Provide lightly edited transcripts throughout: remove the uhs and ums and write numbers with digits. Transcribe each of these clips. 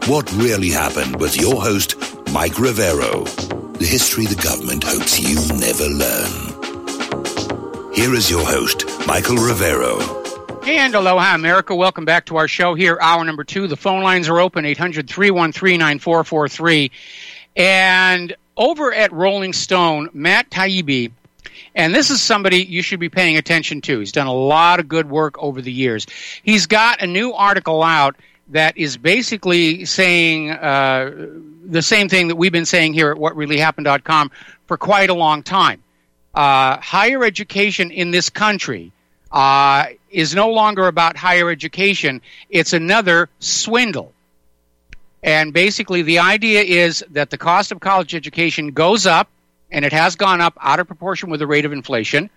What Really Happened with your host, Mike Rivero. The history the government hopes you never learn. Here is your host, Michael Rivero. And aloha, America. Welcome back to our show here, hour number 2. The phone lines are open, 800-313-9443. And over at Rolling Stone, Matt Taibbi, and this is somebody you should be paying attention to. He's done a lot of good work over the years. He's got a new article out that is basically saying the same thing that we've been saying here at whatreallyhappened.com for quite a long time. Higher education in this country is no longer about higher education. It's another swindle. And basically the idea is that the cost of college education goes up, and it has gone up out of proportion with the rate of inflation.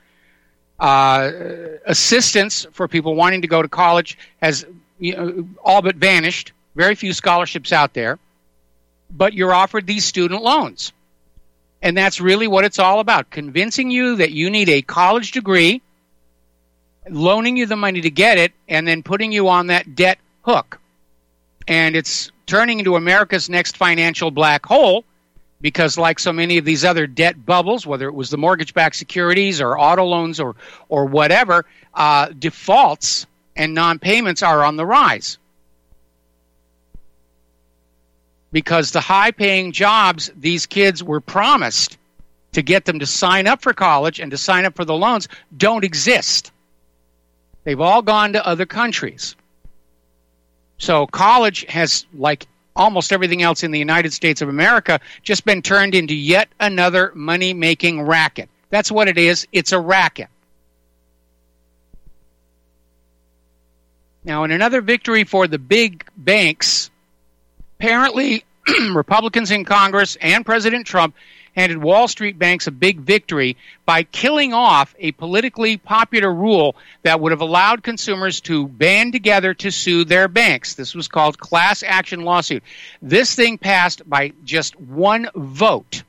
Assistance for people wanting to go to college has all but vanished. Very few scholarships out there. But you're offered these student loans. And that's really what it's all about, convincing you that you need a college degree, loaning you the money to get it, and then putting you on that debt hook. And it's turning into America's next financial black hole because, like so many of these other debt bubbles, whether it was the mortgage-backed securities or auto loans or whatever, defaults and non-payments are on the rise. Because the high-paying jobs these kids were promised to get them to sign up for college and to sign up for the loans don't exist. They've all gone to other countries. So college has, like almost everything else in the United States of America, just been turned into yet another money-making racket. That's what it is. It's a racket. Now, in another victory for the big banks, apparently Republicans in Congress and President Trump handed Wall Street banks a big victory by killing off a politically popular rule that would have allowed consumers to band together to sue their banks. This was called class action lawsuit. This thing passed by just one vote.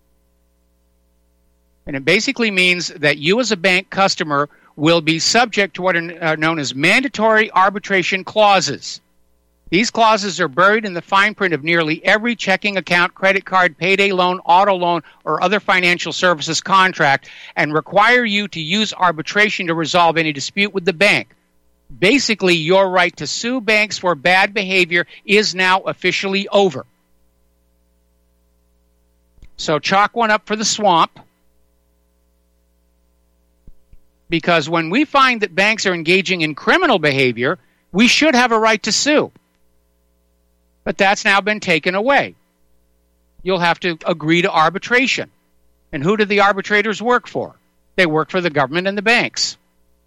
And it basically means that you as a bank customer will be subject to what are known as mandatory arbitration clauses. These clauses are buried in the fine print of nearly every checking account, credit card, payday loan, auto loan, or other financial services contract and require you to use arbitration to resolve any dispute with the bank. Basically, your right to sue banks for bad behavior is now officially over. So chalk one up for the swamp. Because when we find that banks are engaging in criminal behavior, we should have a right to sue. But that's now been taken away. You'll have to agree to arbitration. And who do the arbitrators work for? They work for the government and the banks.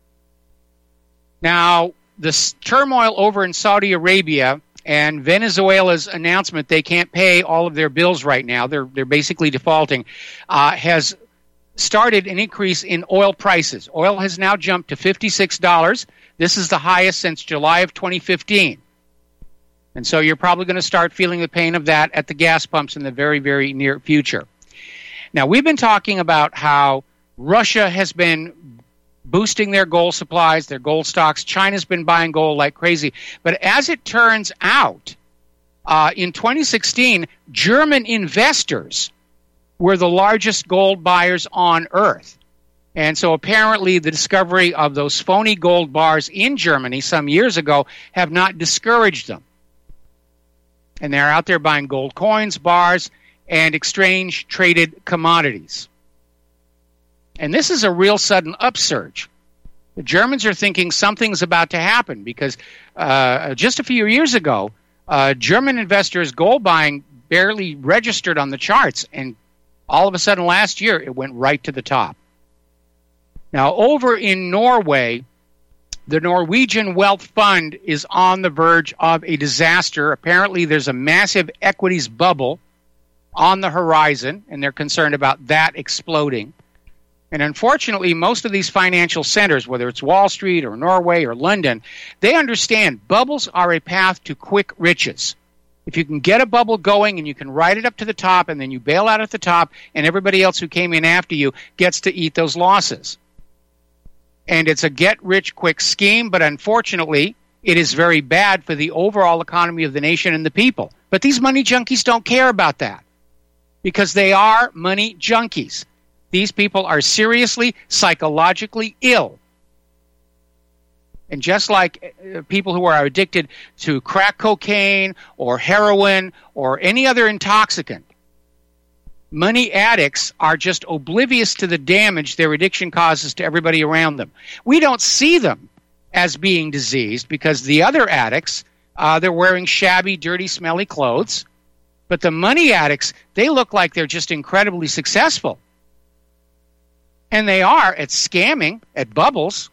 Now, this turmoil over in Saudi Arabia and Venezuela's announcement they can't pay all of their bills right now, they're basically defaulting, has started an increase in oil prices. Oil has now jumped to $56. This is the highest since July of 2015. And so you're probably going to start feeling the pain of that at the gas pumps in the very, very near future. Now, we've been talking about how Russia has been boosting their gold supplies, their gold stocks. China's been buying gold like crazy. But as it turns out, in 2016, German investors were the largest gold buyers on Earth. And so apparently the discovery of those phony gold bars in Germany some years ago have not discouraged them. And they're out there buying gold coins, bars, and exchange-traded commodities. And this is a real sudden upsurge. The Germans are thinking something's about to happen because just a few years ago, German investors' gold buying barely registered on the charts, and all of a sudden last year, it went right to the top. Now, over in Norway, the Norwegian Wealth Fund is on the verge of a disaster. Apparently, there's a massive equities bubble on the horizon, and they're concerned about that exploding. And unfortunately, most of these financial centers, whether it's Wall Street or Norway or London, they understand bubbles are a path to quick riches. If you can get a bubble going and you can ride it up to the top and then you bail out at the top and everybody else who came in after you gets to eat those losses. And it's a get-rich-quick scheme, but unfortunately, it is very bad for the overall economy of the nation and the people. But these money junkies don't care about that because they are money junkies. These people are seriously psychologically ill. And just like people who are addicted to crack cocaine or heroin or any other intoxicant, money addicts are just oblivious to the damage their addiction causes to everybody around them. We don't see them as being diseased because the other addicts, they're wearing shabby, dirty, smelly clothes. But the money addicts, they look like they're just incredibly successful. And they are at scamming, at bubbles.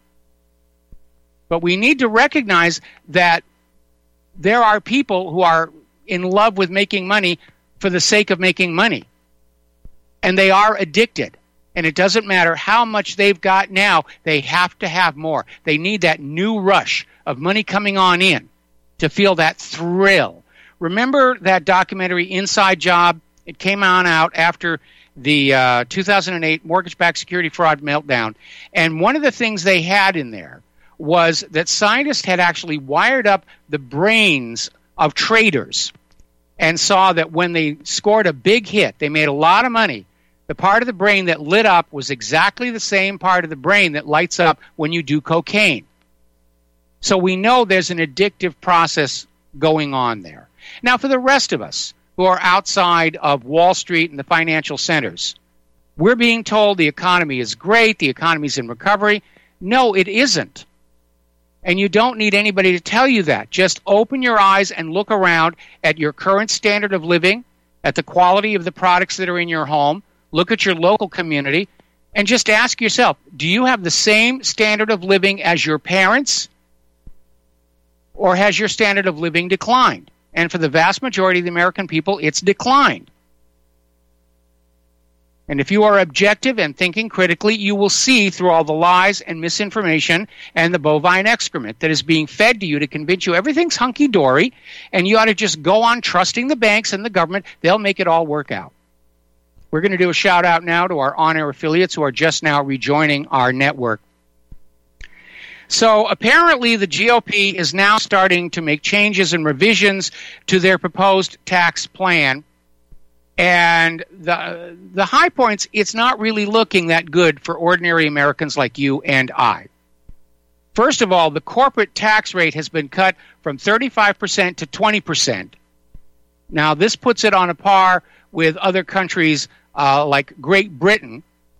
But we need to recognize that there are people who are in love with making money for the sake of making money. And they are addicted. And it doesn't matter how much they've got now, they have to have more. They need that new rush of money coming on in to feel that thrill. Remember that documentary Inside Job? It came on out after the 2008 mortgage-backed security fraud meltdown. And one of the things they had in there was that scientists had actually wired up the brains of traders and saw that when they scored a big hit, they made a lot of money. The part of the brain that lit up was exactly the same part of the brain that lights up when you do cocaine. So we know there's an addictive process going on there. Now, for the rest of us who are outside of Wall Street and the financial centers, we're being told the economy is great, the economy's in recovery. No, it isn't. And you don't need anybody to tell you that. Just open your eyes and look around at your current standard of living, at the quality of the products that are in your home, look at your local community, and just ask yourself, do you have the same standard of living as your parents? Or has your standard of living declined? And for the vast majority of the American people, it's declined. And if you are objective and thinking critically, you will see through all the lies and misinformation and the bovine excrement that is being fed to you to convince you everything's hunky-dory, and you ought to just go on trusting the banks and the government. They'll make it all work out. We're going to do a shout-out now to our on-air affiliates who are just now rejoining our network. So apparently the GOP is now starting to make changes and revisions to their proposed tax plan. And the high points, it's not really looking that good for ordinary Americans like you and I. First of all, the corporate tax rate has been cut from 35% to 20%. Now, this puts it on a par with other countries like Great Britain.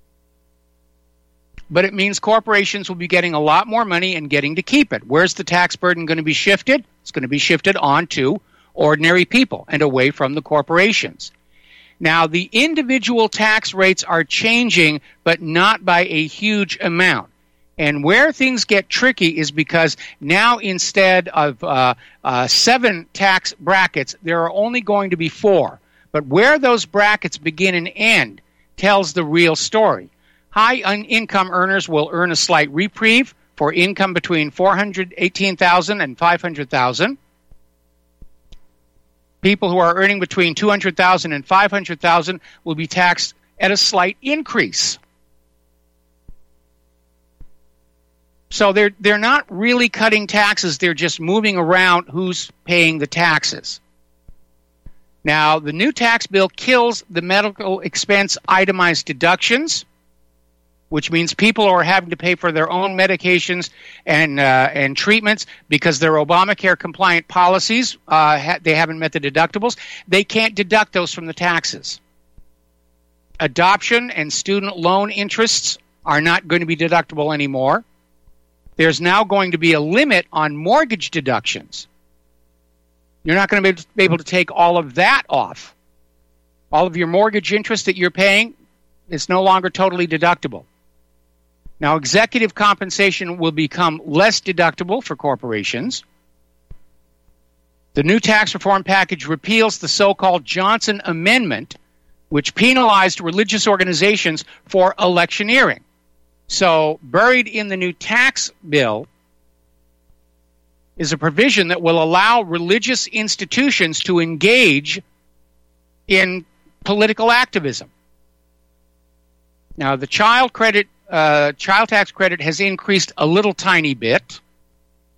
But it means corporations will be getting a lot more money and getting to keep it. Where's the tax burden going to be shifted? It's going to be shifted onto ordinary people and away from the corporations. Now, the individual tax rates are changing, but not by a huge amount. And where things get tricky is because now instead of 7 tax brackets, there are only going to be 4. But where those brackets begin and end tells the real story. High-income earners will earn a slight reprieve for income between $418,000 and $500,000. People who are earning between $200,000 and $500,000 will be taxed at a slight increase. So they're not really cutting taxes. They're just moving around who's paying the taxes. Now, the new tax bill kills the medical expense itemized deductions, which means people who are having to pay for their own medications and treatments because their Obamacare compliant policies, they haven't met the deductibles, they can't deduct those from the taxes. Adoption and student loan interests are not going to be deductible anymore. There's now going to be a limit on mortgage deductions. You're not going to be able to take all of that off. All of your mortgage interest that you're paying is no longer totally deductible. Now, executive compensation will become less deductible for corporations. The new tax reform package repeals the so-called Johnson Amendment, which penalized religious organizations for electioneering. So, buried in the new tax bill is a provision that will allow religious institutions to engage in political activism. Now, the child tax credit has increased a little tiny bit,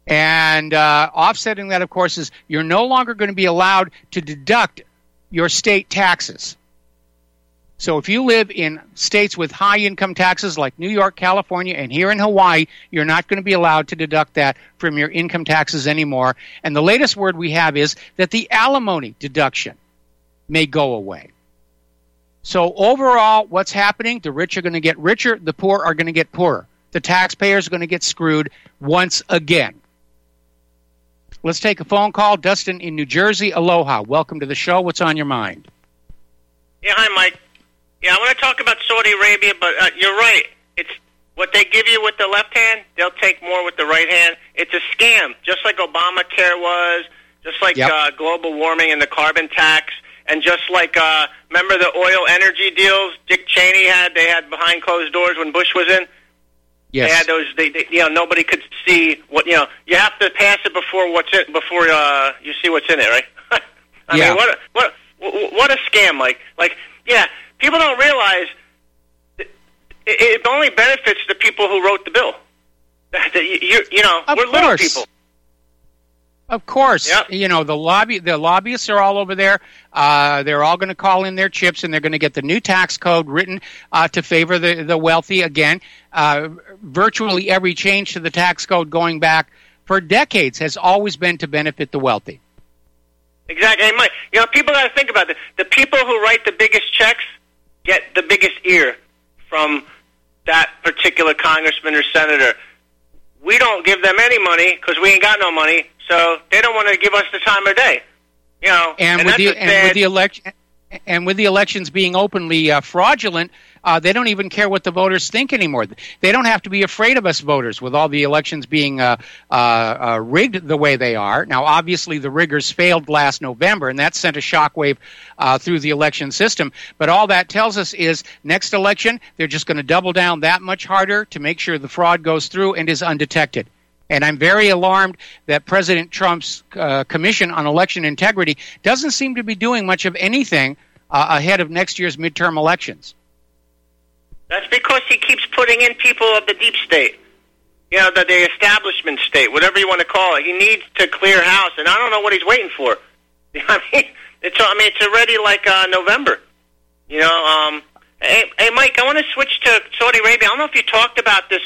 And offsetting that, of course, is you're no longer going to be allowed to deduct your state taxes. So if you live in states with high income taxes like New York, California, and here in Hawaii, you're not going to be allowed to deduct that from your income taxes anymore. And the latest word we have is that the alimony deduction may go away. So overall, what's happening? The rich are going to get richer. The poor are going to get poorer. The taxpayers are going to get screwed once again. Let's take a phone call. Dustin in New Jersey. Aloha. Welcome to the show. What's on your mind? Yeah, hi, Mike. Yeah, I want to talk about Saudi Arabia, but you're right. It's what they give you with the left hand, they'll take more with the right hand. It's a scam, just like Obamacare was, just like global warming and the carbon tax, and just like, remember the oil energy deals Dick Cheney had? They had behind closed doors when Bush was in. Yes. They had those. Nobody could see what. You have to pass it before you see what's in it, right? I mean, what a scam! Like, people don't realize that it only benefits the people who wrote the bill. We're little people. Of course, yep. The lobbyists are all over there. They're all going to call in their chips, and they're going to get the new tax code written to favor the wealthy again. Virtually every change to the tax code going back for decades has always been to benefit the wealthy. Exactly. Hey, Mike, people got to think about it. The people who write the biggest checks get the biggest ear from that particular congressman or senator. We don't give them any money because we ain't got no money, so they don't want to give us the time of day. And with the elections being openly fraudulent, they don't even care what the voters think anymore. They don't have to be afraid of us voters with all the elections being rigged the way they are. Now, obviously, the riggers failed last November, and that sent a shockwave through the election system. But all that tells us is next election, they're just going to double down that much harder to make sure the fraud goes through and is undetected. And I'm very alarmed that President Trump's Commission on Election Integrity doesn't seem to be doing much of anything ahead of next year's midterm elections. That's because he keeps putting in people of the deep state, the establishment state, whatever you want to call it. He needs to clear house, and I don't know what he's waiting for. It's already like November. Hey, Mike, I want to switch to Saudi Arabia. I don't know if you talked about this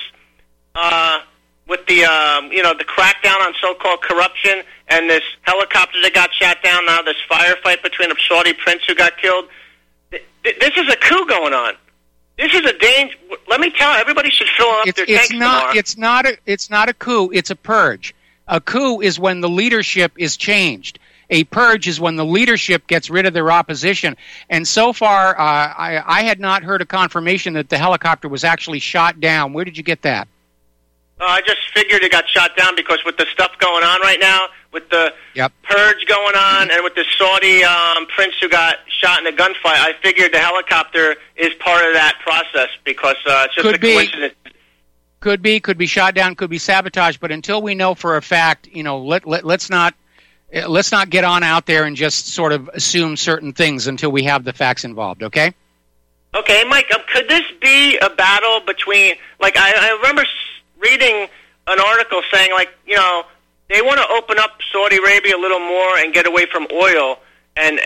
with the the crackdown on so-called corruption and this helicopter that got shot down. Now this firefight between a Saudi prince who got killed. This is a coup going on. This is a danger. Let me tell you, everybody should fill up their tanks tomorrow. It's not a coup. It's a purge. A coup is when the leadership is changed. A purge is when the leadership gets rid of their opposition. And so far, I had not heard a confirmation that the helicopter was actually shot down. Where did you get that? I just figured it got shot down because with the stuff going on right now, with the purge going on, and with the Saudi prince who got shot in a gunfight, I figured the helicopter is part of that process because it's just a coincidence. Could be shot down, could be sabotaged, but until we know for a fact, let's not get on out there and just sort of assume certain things until we have the facts involved. Okay. Okay, Mike. Could this be a battle between? Like I remember reading an article saying, they want to open up Saudi Arabia a little more and get away from oil, and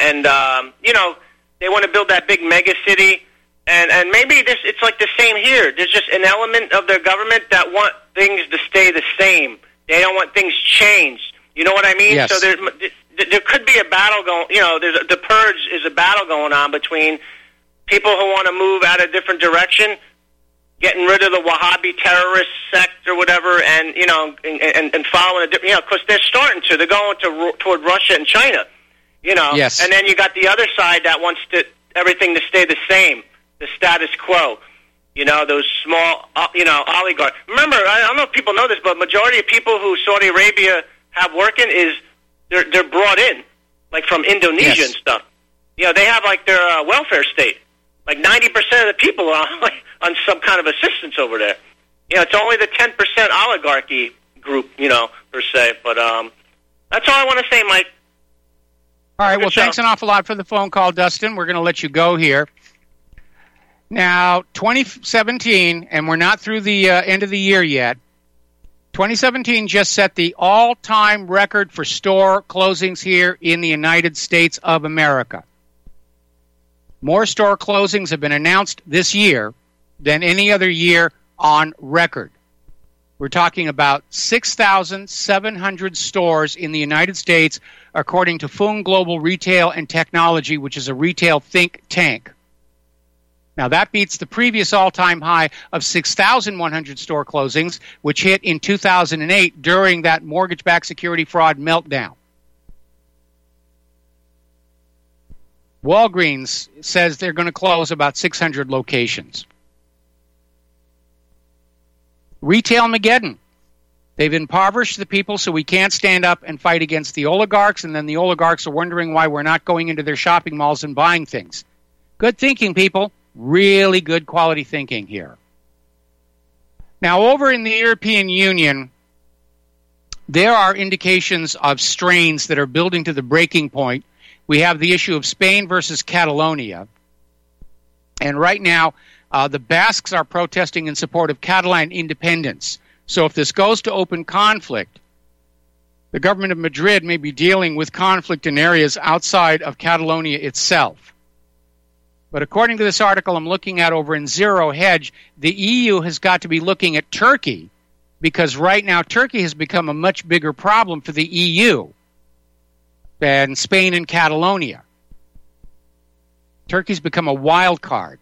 they want to build that big mega city, and maybe it's like the same here. There's just an element of their government that want things to stay the same. They don't want things changed. You know what I mean? Yes. So there could be a battle going. The purge is a battle going on between people who want to move out a different direction, getting rid of the Wahhabi terrorist sect or whatever, and and following a different, because they're starting to. They're going toward Russia and China, Yes. And then you got the other side that wants everything to stay the same, the status quo. Those small, oligarchs. Remember, I don't know if people know this, but majority of people who Saudi Arabia have working is they're brought in, like from Indonesia and stuff. They have like their welfare state. Like 90% of the people are on some kind of assistance over there. It's only the 10% oligarchy group, per se. But that's all I want to say, Mike. All right, well, thanks an awful lot for the phone call, Dustin. We're going to let you go here. Now, 2017, and we're not through the end of the year yet, 2017 just set the all-time record for store closings here in the United States of America. More store closings have been announced this year than any other year on record. We're talking about 6,700 stores in the United States, according to Fung Global Retail and Technology, which is a retail think tank. Now, that beats the previous all-time high of 6,100 store closings, which hit in 2008 during that mortgage-backed security fraud meltdown. Walgreens says they're going to close about 600 locations. Retail-mageddon. They've impoverished the people so we can't stand up and fight against the oligarchs, and then the oligarchs are wondering why we're not going into their shopping malls and buying things. Good thinking, people. Really good quality thinking here. Now, over in the European Union, there are indications of strains that are building to the breaking point. We have the issue of Spain versus Catalonia. And right now, the Basques are protesting in support of Catalan independence. So if this goes to open conflict, the government of Madrid may be dealing with conflict in areas outside of Catalonia itself. But according to this article I'm looking at over in Zero Hedge, the EU has got to be looking at Turkey, because right now Turkey has become a much bigger problem for the EU than Spain and Catalonia. Turkey's become a wild card.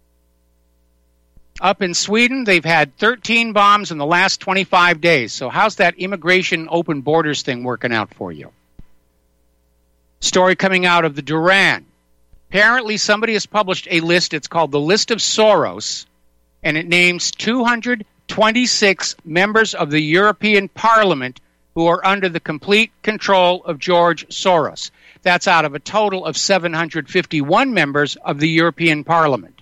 Up in Sweden, they've had 13 bombs in the last 25 days. So how's that immigration open borders thing working out for you? Story coming out of the Duran. Apparently, somebody has published a list. It's called the List of Soros, and it names 226 members of the European Parliament who are under the complete control of George Soros. That's out of a total of 751 members of the European Parliament.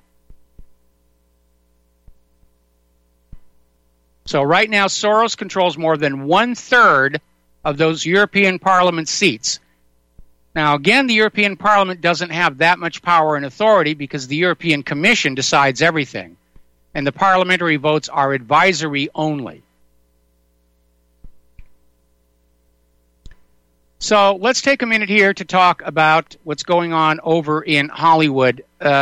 So right now, Soros controls more than one-third of those European Parliament seats. Now, again, the European Parliament doesn't have that much power and authority because the European Commission decides everything, and the parliamentary votes are advisory only. So let's take a minute here to talk about what's going on over in Hollywood.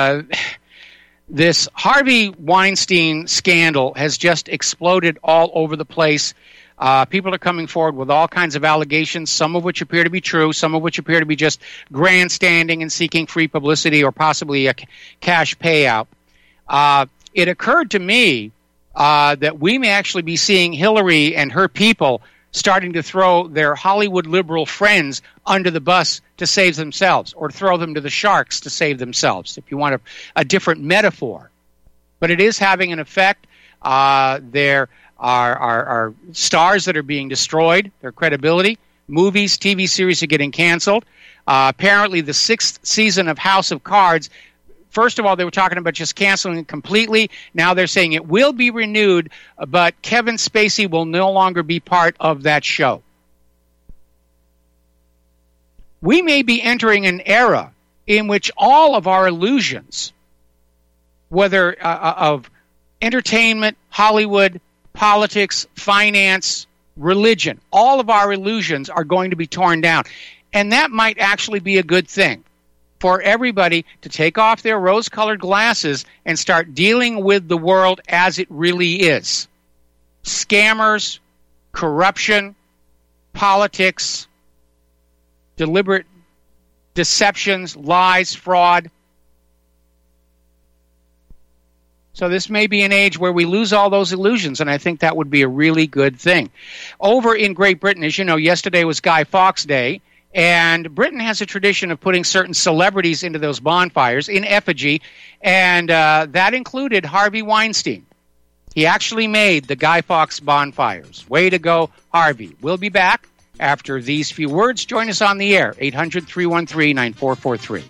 This Harvey Weinstein scandal has just exploded all over the place. People are coming forward with all kinds of allegations, some of which appear to be true, some of which appear to be just grandstanding and seeking free publicity or possibly a cash payout. It occurred to me that we may actually be seeing Hillary and her people starting to throw their Hollywood liberal friends under the bus to save themselves, or throw them to the sharks to save themselves, if you want a different metaphor. But it is having an effect. There are stars that are being destroyed, their credibility. Movies, TV series are getting canceled. Apparently, the 6th season of House of Cards, first of all, they were talking about just canceling it completely. Now they're saying it will be renewed, but Kevin Spacey will no longer be part of that show. We may be entering an era in which all of our illusions, whether of entertainment, Hollywood, politics, finance, religion, all of our illusions are going to be torn down. And that might actually be a good thing for everybody to take off their rose-colored glasses and start dealing with the world as it really is. Scammers, corruption, politics, deliberate deceptions, lies, fraud. So this may be an age where we lose all those illusions, and I think that would be a really good thing. Over in Great Britain, as you know, yesterday was Guy Fawkes Day, and Britain has a tradition of putting certain celebrities into those bonfires in effigy, and that included Harvey Weinstein. He actually made the Guy Fawkes bonfires. Way to go, Harvey. We'll be back after these few words. Join us on the air, 800-313-9443.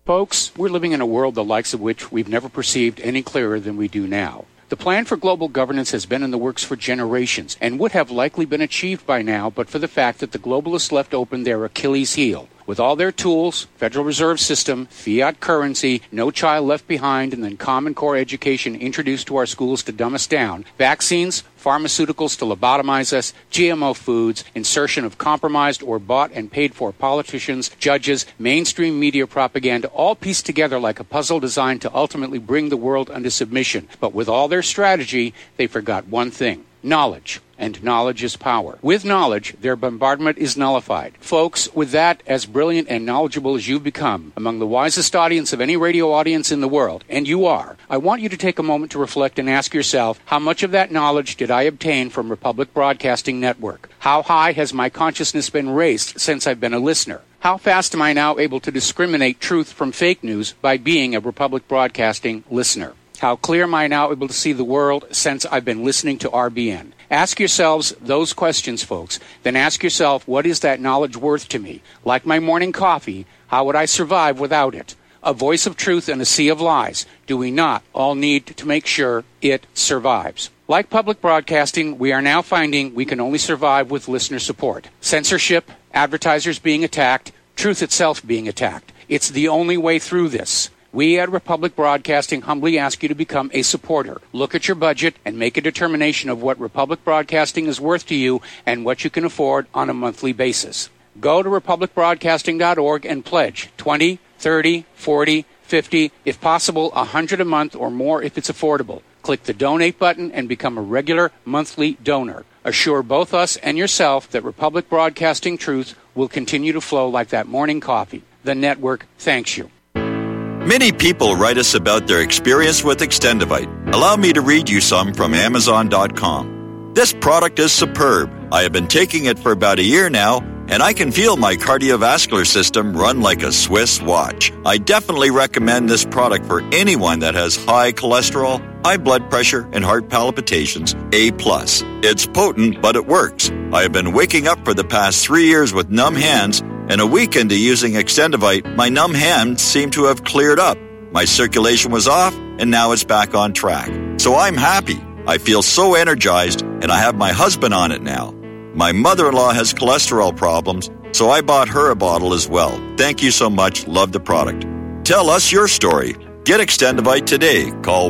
Folks, we're living in a world the likes of which we've never perceived any clearer than we do now. The plan for global governance has been in the works for generations and would have likely been achieved by now but for the fact that the globalists left open their Achilles heel. With all their tools, Federal Reserve System, fiat currency, no child left behind, and then Common Core education introduced to our schools to dumb us down, vaccines, pharmaceuticals to lobotomize us, GMO foods, insertion of compromised or bought and paid for politicians, judges, mainstream media propaganda, all pieced together like a puzzle designed to ultimately bring the world under submission. But with all their strategy, they forgot one thing: knowledge. And knowledge is power. With knowledge, their bombardment is nullified. Folks, with that, as brilliant and knowledgeable as you've become, among the wisest audience of any radio audience in the world, and you are, I want you to take a moment to reflect and ask yourself, how much of that knowledge did I obtain from Republic Broadcasting Network? How high has my consciousness been raised since I've been a listener? How fast am I now able to discriminate truth from fake news by being a Republic Broadcasting listener? How clear am I now able to see the world since I've been listening to RBN? Ask yourselves those questions, folks. Then ask yourself, what is that knowledge worth to me? Like my morning coffee, how would I survive without it? A voice of truth in a sea of lies. Do we not all need to make sure it survives? Like public broadcasting, we are now finding we can only survive with listener support. Censorship, advertisers being attacked, truth itself being attacked. It's the only way through this. We at Republic Broadcasting humbly ask you to become a supporter. Look at your budget and make a determination of what Republic Broadcasting is worth to you and what you can afford on a monthly basis. Go to republicbroadcasting.org and pledge $20, $30, $40, $50, if possible, $100 a month or more if it's affordable. Click the donate button and become a regular monthly donor. Assure both us and yourself that Republic Broadcasting truth will continue to flow like that morning coffee. The network thanks you. Many people write us about their experience with Extendivite. Allow me to read you some from Amazon.com. This product is superb. I have been taking it for about a year now, and I can feel my cardiovascular system run like a Swiss watch. I definitely recommend this product for anyone that has high cholesterol, high blood pressure, and heart palpitations, A+. It's potent, but it works. I have been waking up for the past 3 years with numb hands, and a week into using Extendivite, my numb hands seem to have cleared up. My circulation was off, and now it's back on track. So I'm happy. I feel so energized, and I have my husband on it now. My mother-in-law has cholesterol problems, so I bought her a bottle as well. Thank you so much. Love the product. Tell us your story. Get Extendivite today. Call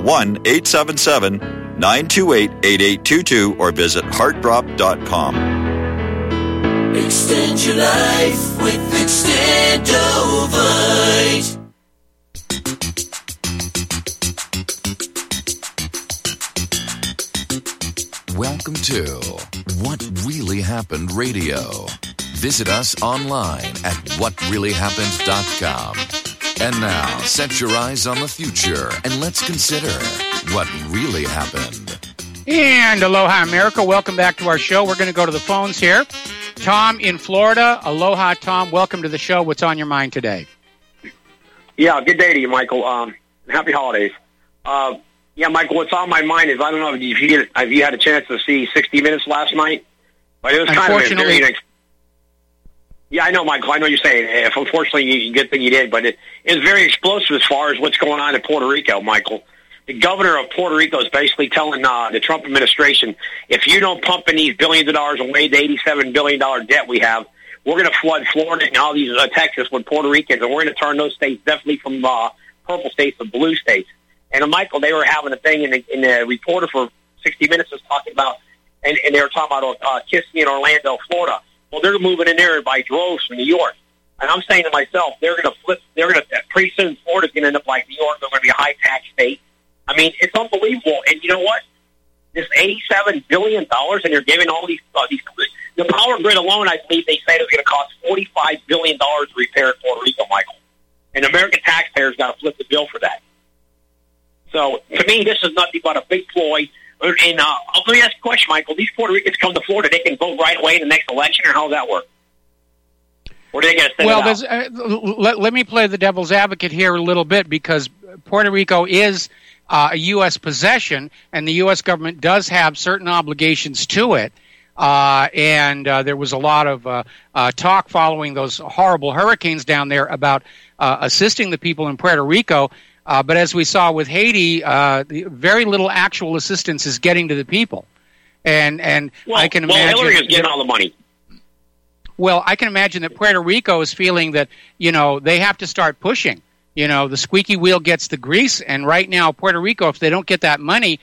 1-877-928-8822 or visit heartdrop.com. Extend your life with Extendovite. Welcome to What Really Happened Radio. Visit us online at whatreallyhappened.com. And now, set your eyes on the future and let's consider what really happened. And aloha, America. Welcome back to our show. We're going to go to the phones here. Tom in Florida. Aloha, Tom. Welcome to the show. What's on your mind today? Yeah, good day to you, Michael. Happy holidays. Yeah, Michael, what's on my mind is, I don't know if you had a chance to see 60 Minutes last night, but it was kind of a very... Yeah, I know, Michael. I know you're saying, unfortunately, good thing you did, but it is very explosive as far as what's going on in Puerto Rico, Michael. The governor of Puerto Rico is basically telling the Trump administration, if you don't pump in these billions of dollars away, the $87 billion debt we have, we're going to flood Florida and all these Texas with Puerto Ricans, and we're going to turn those states definitely from purple states to blue states. And, Michael, they were having a thing, and the reporter for 60 Minutes was talking about, and they were talking about Kissimmee and Orlando, Florida. Well, they're moving in there by droves from New York. And I'm saying to myself, pretty soon Florida's going to end up like New York. They're going to be a high-tax state. I mean, it's unbelievable. And you know what? This $87 billion, and they're giving all these the power grid alone, I believe they said it was going to cost $45 billion to repair Puerto Rico, Michael. And American taxpayers got to flip the bill for that. So, to me, this is nothing but a big ploy. And let me ask you a question, Michael. These Puerto Ricans come to Florida, they can vote right away in the next election, or how does that work? Or do they get to send it out? Let me play the devil's advocate here a little bit, because Puerto Rico is a U.S. possession, and the U.S. government does have certain obligations to it. and there was a lot of talk following those horrible hurricanes down there about assisting the people in Puerto Rico. But as we saw with Haiti, very little actual assistance is getting to the people. And I can imagine Hillary is getting all the money. Well, I can imagine that Puerto Rico is feeling that, they have to start pushing. The squeaky wheel gets the grease, and right now Puerto Rico, if they don't get that money,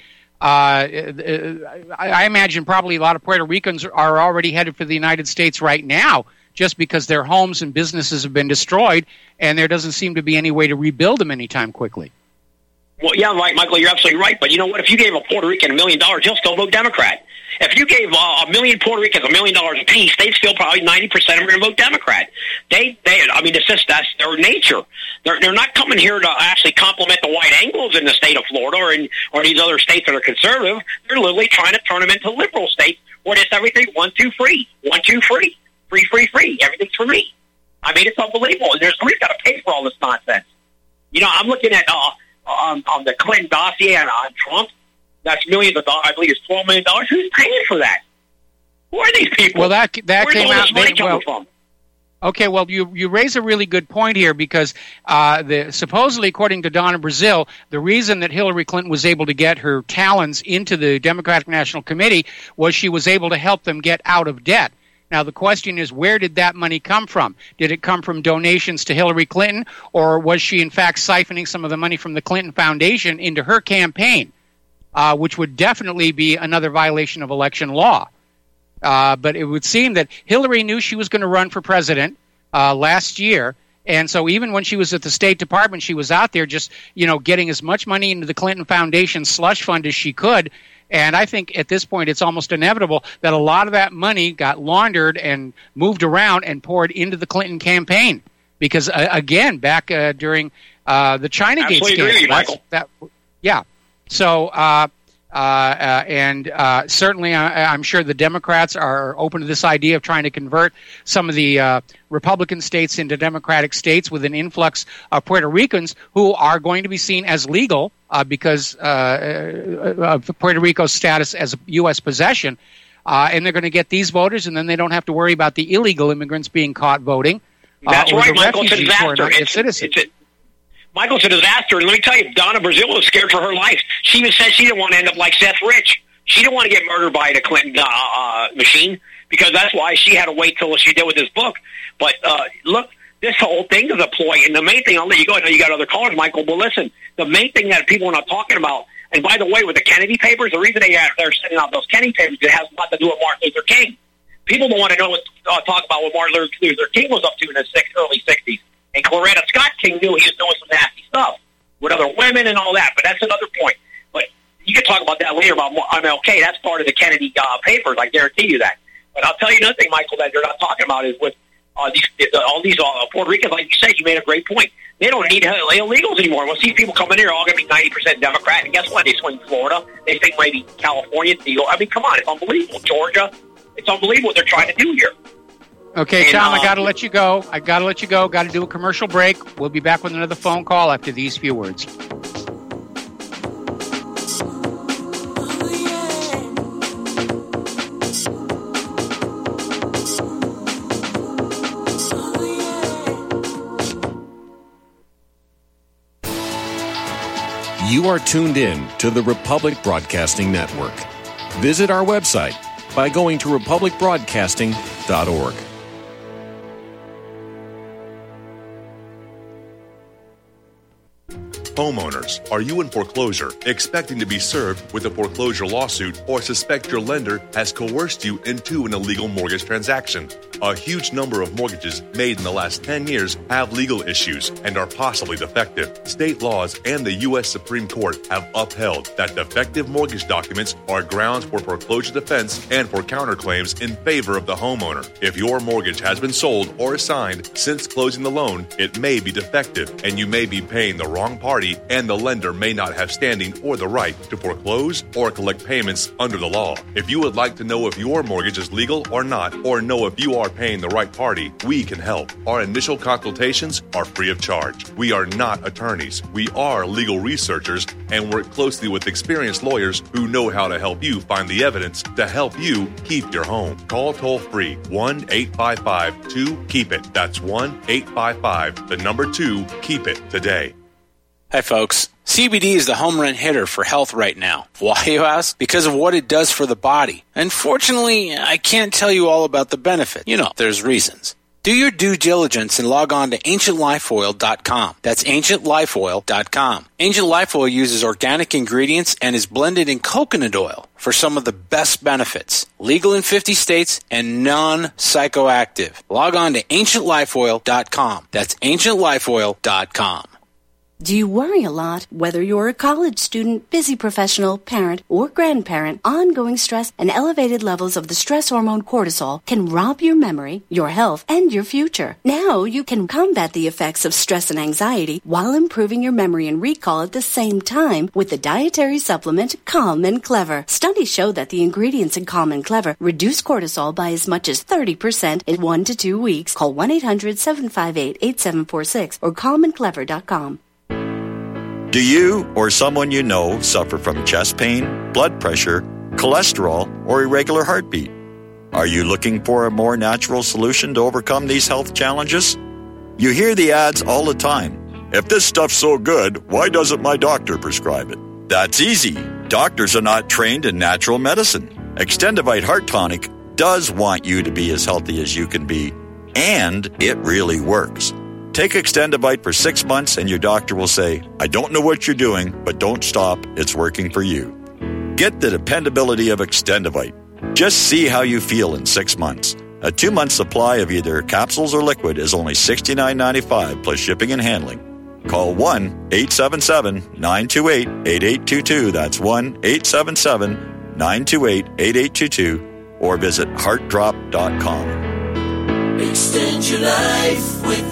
I imagine probably a lot of Puerto Ricans are already headed for the United States right now, just because their homes and businesses have been destroyed, and there doesn't seem to be any way to rebuild them anytime quickly. Well, yeah, right, Michael, you're absolutely right. But you know what? If you gave a Puerto Rican $1 million, he'll still vote Democrat. If you gave a million Puerto Ricans $1 million apiece, they'd still probably 90% of them are going to vote Democrat. That's their nature. They're not coming here to actually compliment the white Anglos in the state of Florida or these other states that are conservative. They're literally trying to turn them into liberal states where it's everything 1, 2, free, 1, 2, free, free. Everything's for me. It's unbelievable. We've got to pay for all this nonsense. I'm looking at on the Clinton dossier on Trump. That's millions of dollars. I believe it's $12 million. Who's paying for that? Who are these people? Well, that Where's came all out. this money coming from? Okay, well, you raise a really good point here because supposedly, according to Donna Brazile, the reason that Hillary Clinton was able to get her talons into the Democratic National Committee was she was able to help them get out of debt. Now, the question is, where did that money come from? Did it come from donations to Hillary Clinton, or was she, in fact, siphoning some of the money from the Clinton Foundation into her campaign, which would definitely be another violation of election law? But it would seem that Hillary knew she was going to run for president last year, and so even when she was at the State Department, she was out there just, getting as much money into the Clinton Foundation slush fund as she could. And I think at this point it's almost inevitable that a lot of that money got laundered and moved around and poured into the Clinton campaign. Because, again, back during the Chinagate scandal. Yeah. So, certainly I'm sure the Democrats are open to this idea of trying to convert some of the Republican states into Democratic states with an influx of Puerto Ricans who are going to be seen as legal because of Puerto Rico's status as a U.S. possession. And they're going to get these voters, and then they don't have to worry about the illegal immigrants being caught voting. That's right, Michael. It's a disaster. Michael, it's a disaster. And let me tell you, Donna Brazile was scared for her life. She even said she didn't want to end up like Seth Rich. She didn't want to get murdered by the Clinton machine because that's why she had to wait till she did with this book. But look, this whole thing is a ploy. And the main thing, I'll let you go. I know you got other callers, Michael, but listen, the main thing that people are not talking about, and by the way, with the Kennedy papers, the reason they're sending out those Kennedy papers, it has a lot to do with Martin Luther King. People don't want to know talk about what Martin Luther King was up to in the early 60s. And Coretta Scott King knew he was doing some nasty stuff with other women and all that, but that's another point. But you can talk about that later about MLK. That's part of the Kennedy papers, I guarantee you that. But I'll tell you another thing, Michael, that they're not talking about is with all these Puerto Ricans, like you said, you made a great point. They don't need illegals anymore. We'll see people coming here are all going to be 90% Democrat, and guess what? They swing Florida. They think maybe California. Come on, it's unbelievable. Georgia, it's unbelievable what they're trying to do here. Okay, Tom, I got to let you go. Got to do a commercial break. We'll be back with another phone call after these few words. You are tuned in to the Republic Broadcasting Network. Visit our website by going to republicbroadcasting.org. Homeowners, are you in foreclosure, expecting to be served with a foreclosure lawsuit, or suspect your lender has coerced you into an illegal mortgage transaction? A huge number of mortgages made in the last 10 years have legal issues and are possibly defective. State laws and the U.S. Supreme Court have upheld that defective mortgage documents are grounds for foreclosure defense and for counterclaims in favor of the homeowner. If your mortgage has been sold or assigned since closing the loan, it may be defective and you may be paying the wrong party party, and the lender may not have standing or the right to foreclose or collect payments under the law. If you would like to know if your mortgage is legal or not, or know if you are paying the right party, we can help. Our initial consultations are free of charge. We are not attorneys. We are legal researchers and work closely with experienced lawyers who know how to help you find the evidence to help you keep your home. Call toll-free 1-855-2-KEEP-IT. That's 1-855-2-KEEP-IT today. Hi, folks. CBD is the home run hitter for health right now. Why, you ask? Because of what it does for the body. Unfortunately, I can't tell you all about the benefit. You know, there's reasons. Do your due diligence and log on to AncientLifeOil.com. That's AncientLifeOil.com. Ancient Life Oil uses organic ingredients and is blended in coconut oil for some of the best benefits. Legal in 50 states and non-psychoactive. Log on to AncientLifeOil.com. That's AncientLifeOil.com. Do you worry a lot? Whether you're a college student, busy professional, parent, or grandparent, ongoing stress and elevated levels of the stress hormone cortisol can rob your memory, your health, and your future. Now you can combat the effects of stress and anxiety while improving your memory and recall at the same time with the dietary supplement Calm and Clever. Studies show that the ingredients in Calm and Clever reduce cortisol by as much as 30% in 1 to 2 weeks. Call 1-800-758-8746 or calmandclever.com. Do you or someone you know suffer from chest pain, blood pressure, cholesterol, or irregular heartbeat? Are you looking for a more natural solution to overcome these health challenges? You hear the ads all the time. If this stuff's so good, why doesn't my doctor prescribe it? That's easy. Doctors are not trained in natural medicine. Extendivite Heart Tonic does want you to be as healthy as you can be, and it really works. Take Extendivite for 6 months and your doctor will say, I don't know what you're doing, but don't stop. It's working for you. Get the dependability of Extendivite. Just see how you feel in 6 months. A 2-month supply of either capsules or liquid is only $69.95 plus shipping and handling. Call 1-877-928-8822. That's 1-877-928-8822 or visit heartdrop.com. Extend your life with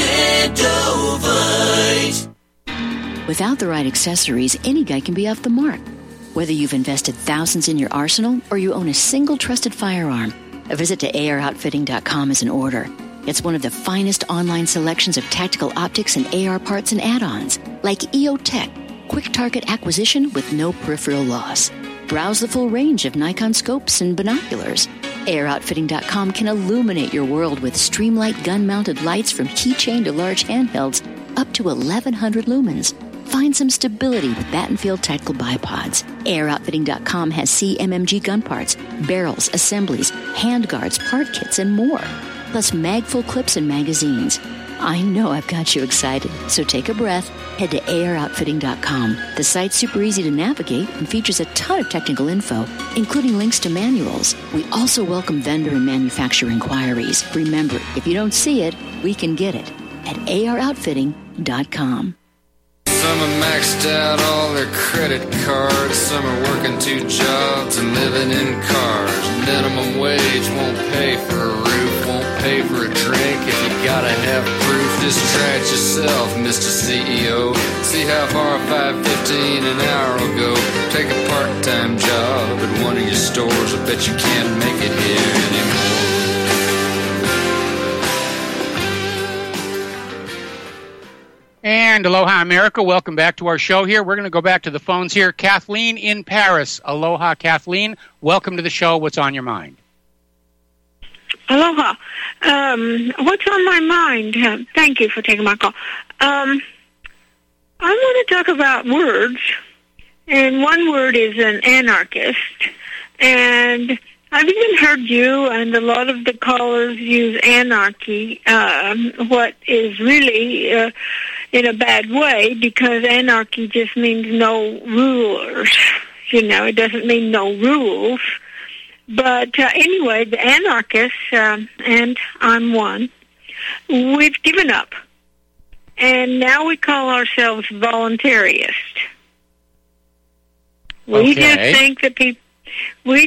Extendovite. Without the right accessories, any guy can be off the mark. Whether you've invested thousands in your arsenal or you own a single trusted firearm, a visit to AROutfitting.com is in order. It's one of the finest online selections of tactical optics and AR parts and add-ons, like EOTech, quick target acquisition with no peripheral loss. Browse the full range of Nikon scopes and binoculars. AROutfitting.com can illuminate your world with Streamlight gun-mounted lights from keychain to large handhelds up to 1,100 lumens. Find some stability with Battenfield tactical bipods. AROutfitting.com has CMMG gun parts, barrels, assemblies, handguards, part kits, and more. Plus mag-full clips and magazines. I know I've got you excited, so take a breath. Head to AROutfitting.com. The site's super easy to navigate and features a ton of technical info, including links to manuals. We also welcome vendor and manufacturer inquiries. Remember, if you don't see it, we can get it at AROutfitting.com. Some are maxed out all their credit cards. Some are working 2 jobs and living in cars. Minimum wage won't pay for a roof, won't pay for a drink. If you gotta have proof, just try it yourself, Mr. CEO. See how far $5.15 an hour will go. Take a part-time job at one of your stores. I bet you can't make it here anymore. And aloha, America. Welcome back to our show here. We're going to go back to the phones here. Kathleen in Paris. Aloha, Kathleen. Welcome to the show. What's on your mind? Aloha. What's on my mind? Thank you for taking my call. I want to talk about words, and one word is an anarchist. And I've even heard you and a lot of the callers use anarchy, what is really in a bad way, because anarchy just means no rulers. You know, it doesn't mean no rules. But anyway, the anarchists, and I'm one, we've given up. And now we call ourselves voluntarists. We just think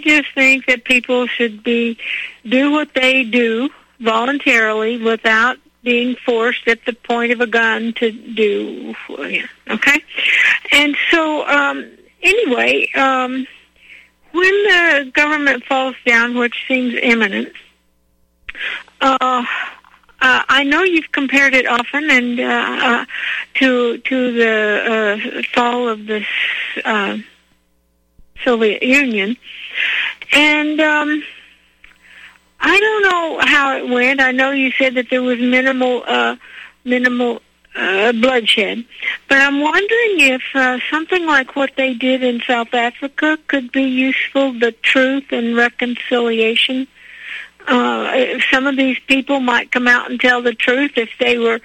that people should do what they do voluntarily without being forced at the point of a gun to do, okay? And so, anyway, when the government falls down, which seems imminent, I know you've compared it often and to the fall of the Soviet Union, and I don't know how it went. I know you said that there was minimal bloodshed, but I'm wondering if something like what they did in South Africa could be useful, the Truth and Reconciliation. If some of these people might come out and tell the truth if they were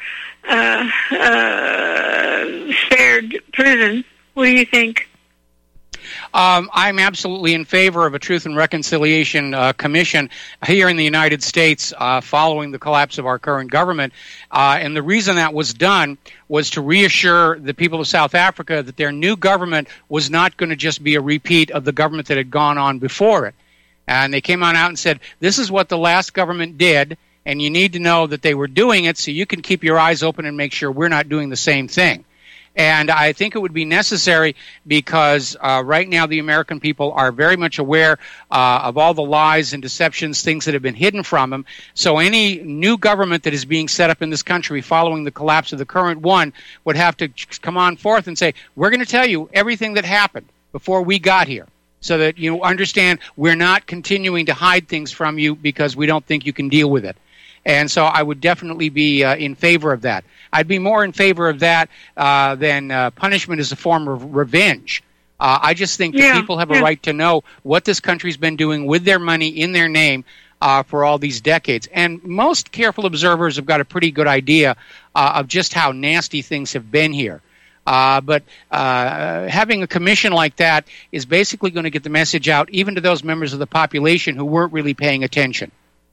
spared prison. What do you think? I'm absolutely in favor of a Truth and Reconciliation Commission here in the United States following the collapse of our current government. And the reason that was done was to reassure the people of South Africa that their new government was not going to just be a repeat of the government that had gone on before it. And they came on out and said, this is what the last government did, and you need to know that they were doing it so you can keep your eyes open and make sure we're not doing the same thing. And I think it would be necessary because right now the American people are very much aware of all the lies and deceptions, things that have been hidden from them. So any new government that is being set up in this country following the collapse of the current one would have to come on forth and say, we're going to tell you everything that happened before we got here, so that you understand we're not continuing to hide things from you because we don't think you can deal with it. And so I would definitely be in favor of that. I'd be more in favor of that than punishment as a form of revenge. I just think that people have a right to know what this country's been doing with their money in their name for all these decades. And most careful observers have got a pretty good idea of just how nasty things have been here. But having a commission like that is basically going to get the message out even to those members of the population who weren't really paying attention.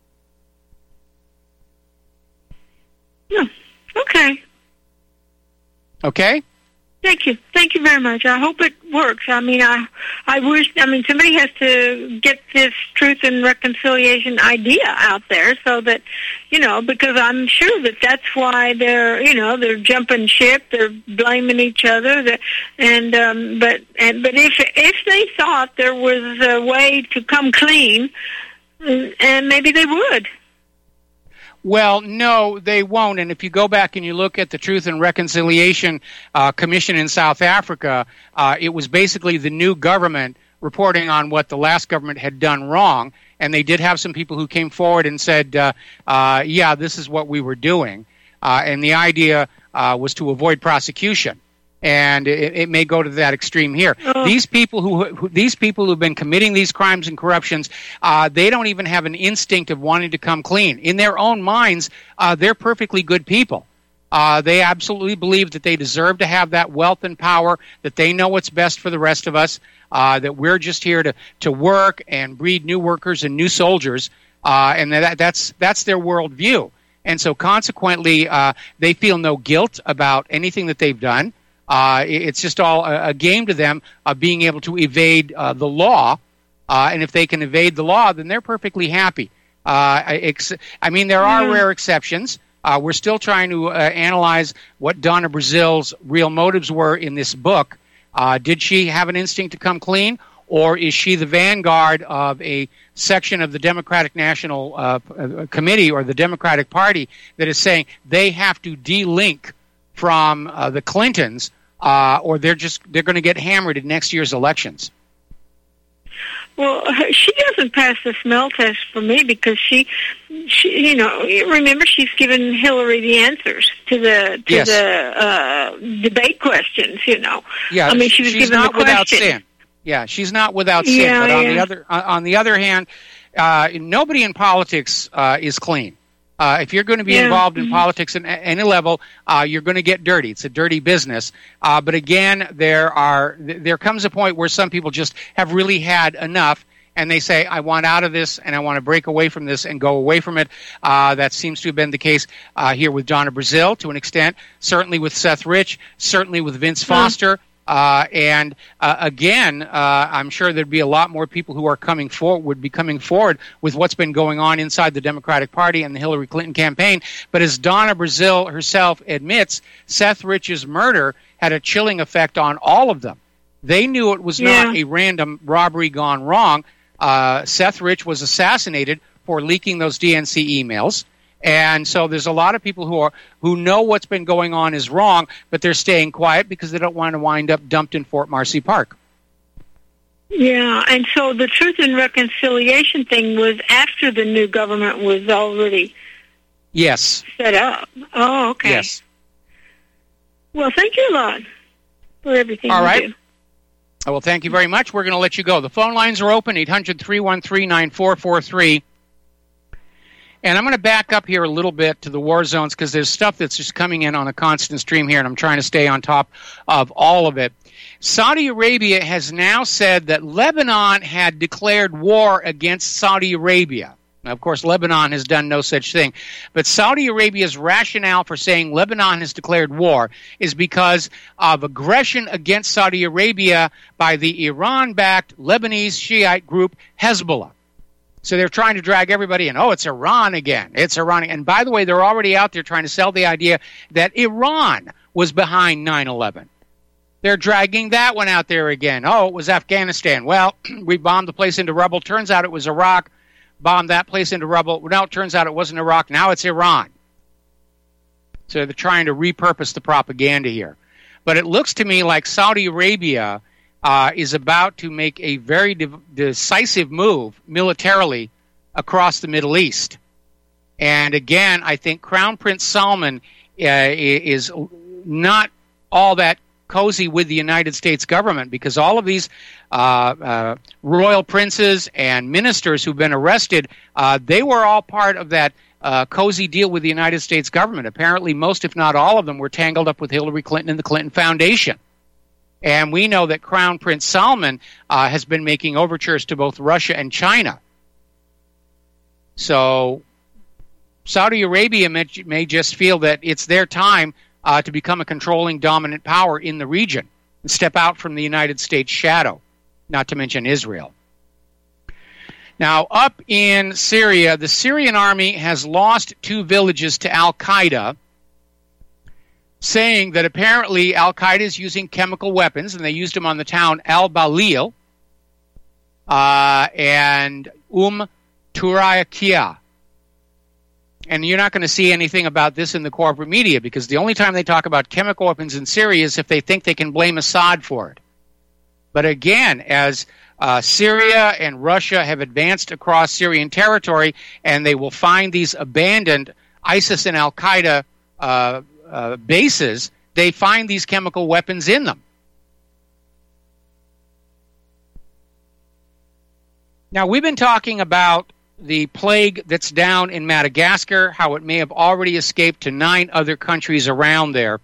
Yeah. Okay. Okay? Thank you. Thank you very much. I hope it works. I wish somebody has to get this Truth and Reconciliation idea out there so that, because I'm sure that that's why they're jumping ship, they're blaming each other, but if they thought there was a way to come clean, and maybe they would. Well, no, they won't. And if you go back and you look at the Truth and Reconciliation Commission in South Africa, it was basically the new government reporting on what the last government had done wrong. And they did have some people who came forward and said, this is what we were doing. And the idea was to avoid prosecution. And it may go to that extreme here. These people who've been committing these crimes and corruptions, they don't even have an instinct of wanting to come clean. In their own minds, they're perfectly good people. They absolutely believe that they deserve to have that wealth and power, that they know what's best for the rest of us, that we're just here to work and breed new workers and new soldiers, and that's their worldview. And so consequently, they feel no guilt about anything that they've done. It's just all a game to them of being able to evade the law. And if they can evade the law, then they're perfectly happy. There are rare exceptions. We're still trying to analyze what Donna Brazil's real motives were in this book. Did she have an instinct to come clean? Or is she the vanguard of a section of the Democratic National Committee or the Democratic Party that is saying they have to de-link from the Clintons, or they're going to get hammered in next year's elections? Well, she doesn't pass the smell test for me because she remember she's given Hillary the answers to the debate questions. Yeah, she was she's given not the without question. sin. Yeah, she's not without sin. But on the other hand, nobody in politics is clean. If you're going to be involved in politics at any level, you're going to get dirty. It's a dirty business. But again, there comes a point where some people just have really had enough, and they say, I want out of this, and I want to break away from this and go away from it. That seems to have been the case here with Donna Brazil to an extent, certainly with Seth Rich, certainly with Vince Foster. Again, I'm sure there'd be a lot more people who are coming forward with what's been going on inside the Democratic Party and the Hillary Clinton campaign. But as Donna Brazile herself admits, Seth Rich's murder had a chilling effect on all of them. They knew it was not a random robbery gone wrong. Seth Rich was assassinated for leaking those DNC emails. And so there's a lot of people who know what's been going on is wrong, but they're staying quiet because they don't want to wind up dumped in Fort Marcy Park. Yeah, and so the Truth and Reconciliation thing was after the new government was already set up. Oh, okay. Yes. Well, thank you a lot for everything All right. you do. Well, thank you very much. We're going to let you go. The phone lines are open, 800-313-9443. And I'm going to back up here a little bit to the war zones because there's stuff that's just coming in on a constant stream here, and I'm trying to stay on top of all of it. Saudi Arabia has now said that Lebanon had declared war against Saudi Arabia. Now, of course, Lebanon has done no such thing. But Saudi Arabia's rationale for saying Lebanon has declared war is because of aggression against Saudi Arabia by the Iran-backed Lebanese Shiite group Hezbollah. So they're trying to drag everybody in. Oh, it's Iran again. It's Iran. And by the way, they're already out there trying to sell the idea that Iran was behind 9/11. They're dragging that one out there again. Oh, it was Afghanistan. Well, we bombed the place into rubble. Turns out it was Iraq. Bombed that place into rubble. Now it turns out it wasn't Iraq. Now it's Iran. So they're trying to repurpose the propaganda here. But it looks to me like Saudi Arabia is about to make a very decisive move militarily across the Middle East. And again, I think Crown Prince Salman is not all that cozy with the United States government because all of these royal princes and ministers who've been arrested, they were all part of that cozy deal with the United States government. Apparently, most, if not all of them, were tangled up with Hillary Clinton and the Clinton Foundation. And we know that Crown Prince Salman has been making overtures to both Russia and China. So Saudi Arabia may just feel that it's their time to become a controlling, dominant power in the region and step out from the United States shadow, not to mention Israel. Now, up in Syria, the Syrian army has lost 2 villages to al-Qaeda, saying that apparently al-Qaeda is using chemical weapons, and they used them on the town al-Balil and Turaikia. And you're not going to see anything about this in the corporate media because the only time they talk about chemical weapons in Syria is if they think they can blame Assad for it. But again, as Syria and Russia have advanced across Syrian territory and they will find these abandoned ISIS and al-Qaeda bases, they find these chemical weapons in them. Now, we've been talking about the plague that's down in Madagascar, how it may have already escaped to 9 other countries around there,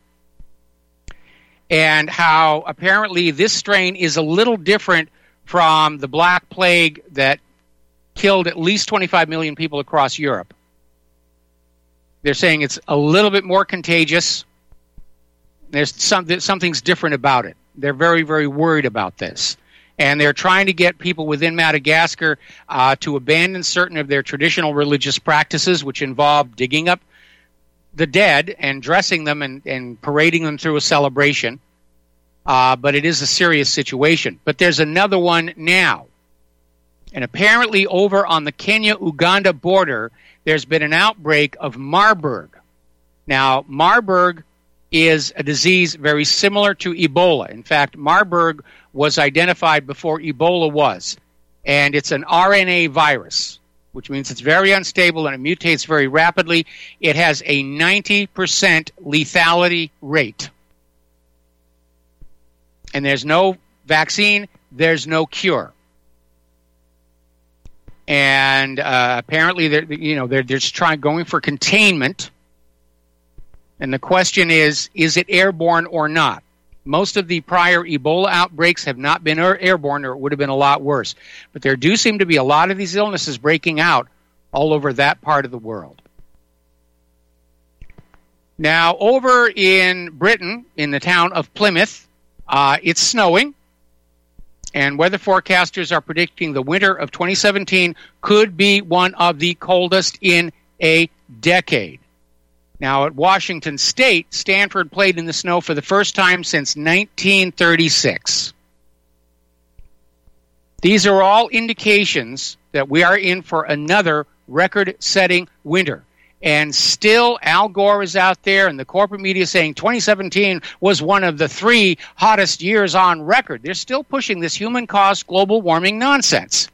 and how apparently this strain is a little different from the Black Plague that killed at least 25 million people across Europe. They're saying it's a little bit more contagious. There's something's different about it. They're very, very worried about this. And they're trying to get people within Madagascar to abandon certain of their traditional religious practices, which involve digging up the dead and dressing them and parading them through a celebration. But it is a serious situation. But there's another one now. And apparently over on the Kenya-Uganda border, there's been an outbreak of Marburg. Now, Marburg is a disease very similar to Ebola. In fact, Marburg was identified before Ebola was. And it's an RNA virus, which means it's very unstable and it mutates very rapidly. It has a 90% lethality rate. And there's no vaccine, there's no cure. And apparently, they're just going for containment. And the question is it airborne or not? Most of the prior Ebola outbreaks have not been airborne, or it would have been a lot worse. But there do seem to be a lot of these illnesses breaking out all over that part of the world. Now, over in Britain, in the town of Plymouth, It's snowing, and weather forecasters are predicting the winter of 2017 could be one of the coldest in a decade. Now, at Washington State, Stanford played in the snow for the first time since 1936. These are all indications that we are in for another record-setting winter. And still, Al Gore is out there and the corporate media saying 2017 was one of the 3 hottest years on record. They're still pushing this human-caused global warming nonsense.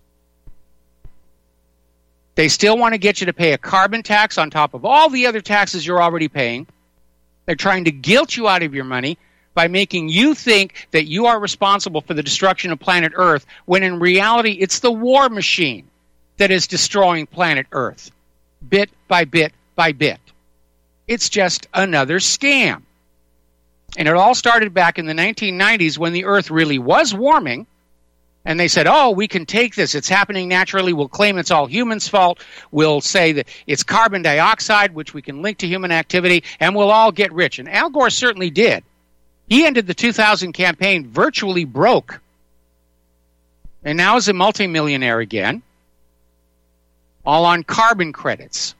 They still want to get you to pay a carbon tax on top of all the other taxes you're already paying. They're trying to guilt you out of your money by making you think that you are responsible for the destruction of planet Earth, when in reality it's the war machine that is destroying planet Earth, bit by bit by bit. It's just another scam. And it all started back in the 1990s when the Earth really was warming, and they said, oh, we can take this. It's happening naturally. We'll claim it's all humans' fault. We'll say that it's carbon dioxide, which we can link to human activity, and we'll all get rich. And Al Gore certainly did. He ended the 2000 campaign virtually broke, and now is a multimillionaire again, all on carbon credits.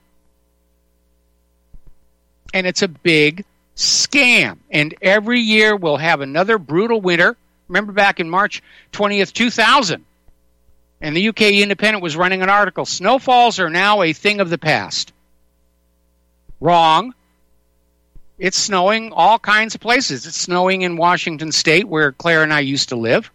And it's a big scam. And every year we'll have another brutal winter. Remember back in March 20th, 2000, and the UK Independent was running an article, snowfalls are now a thing of the past. Wrong. It's snowing all kinds of places. It's snowing in Washington State, where Claire and I used to live.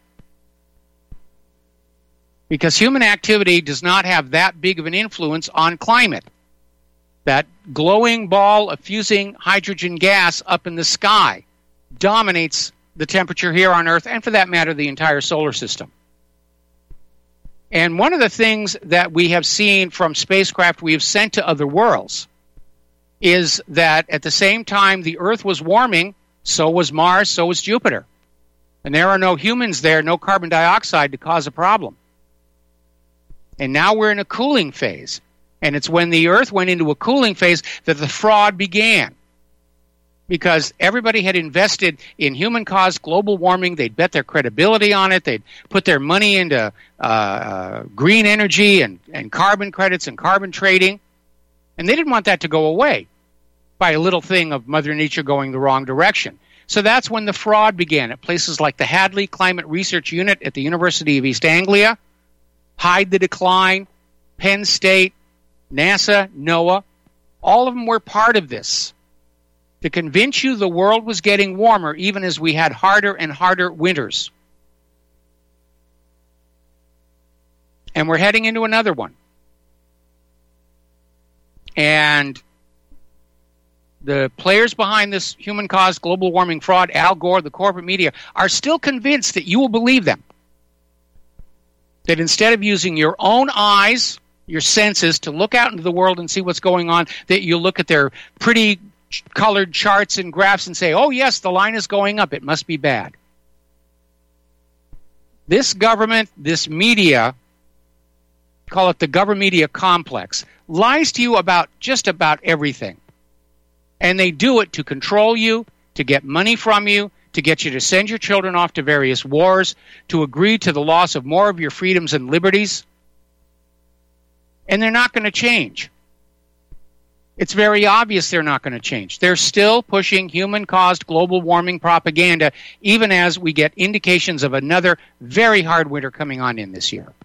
Because human activity does not have that big of an influence on climate. That glowing ball of fusing hydrogen gas up in the sky dominates the temperature here on Earth, and for that matter, the entire solar system. And one of the things that we have seen from spacecraft we have sent to other worlds is that at the same time the Earth was warming, so was Mars, so was Jupiter. And there are no humans there, no carbon dioxide to cause a problem. And now we're in a cooling phase. And it's when the Earth went into a cooling phase that the fraud began. Because everybody had invested in human-caused global warming. They'd bet their credibility on it. They'd put their money into green energy and carbon credits and carbon trading. And they didn't want that to go away by a little thing of Mother Nature going the wrong direction. So that's when the fraud began at places like the Hadley Climate Research Unit at the University of East Anglia, Hide the Decline, Penn State, NASA, NOAA. All of them were part of this to convince you the world was getting warmer even as we had harder and harder winters. And we're heading into another one. And the players behind this human-caused global warming fraud, Al Gore, the corporate media, are still convinced that you will believe them. That instead of using your own eyes, your senses, to look out into the world and see what's going on, that you look at their pretty colored charts and graphs and say, oh, yes, the line is going up. It must be bad. This government, this media, call it the government media complex, lies to you about just about everything. And they do it to control you, to get money from you, to get you to send your children off to various wars, to agree to the loss of more of your freedoms and liberties. And they're not going to change. It's very obvious they're not going to change. They're still pushing human-caused global warming propaganda, even as we get indications of another very hard winter coming on in this year.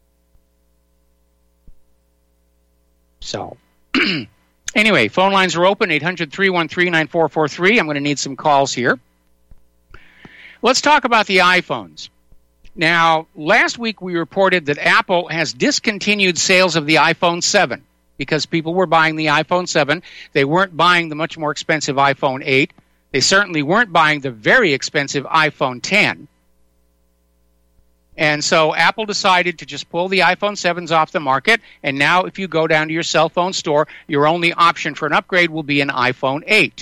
So, anyway, phone lines are open, 800-313-9443. I'm going to need some calls here. Let's talk about the iPhones. Now, last week we reported that Apple has discontinued sales of the iPhone 7 because people were buying the iPhone 7. They weren't buying the much more expensive iPhone 8. They certainly weren't buying the very expensive iPhone 10. And so Apple decided to just pull the iPhone 7s off the market, and now if you go down to your cell phone store, your only option for an upgrade will be an iPhone 8.